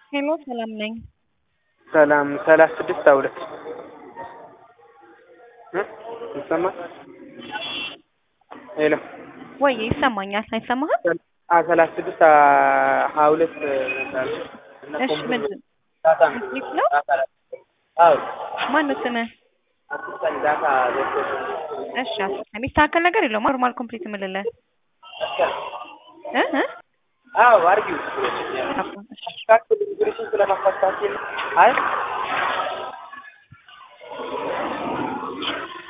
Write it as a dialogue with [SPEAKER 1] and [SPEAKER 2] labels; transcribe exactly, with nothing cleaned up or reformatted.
[SPEAKER 1] ሄሎ ሰላም ነኝ።
[SPEAKER 2] ሰላም ሰላሳ ስድስት ሁለት እ ይሰማል? ሄሎ
[SPEAKER 1] ወይ ይሰማኛል አይሰማህም?
[SPEAKER 2] አ ሰላሳ ስድስት ሀያ ሁለት
[SPEAKER 1] እሺ ምንድን
[SPEAKER 2] ዳታ
[SPEAKER 1] እንዴት ነው?
[SPEAKER 2] አዎ
[SPEAKER 1] ማነው ስምህ?
[SPEAKER 2] አስስተን ዳታ
[SPEAKER 1] እሺ አስታ የሚስተካከል ነገር የለውም። ኖርማል ኮምፕሊት የምልልህ እ እ
[SPEAKER 2] አዎ አርጊው
[SPEAKER 1] አባ እሺ
[SPEAKER 2] ካክቱ ዲግሪሽን ስለማፋታችን አይ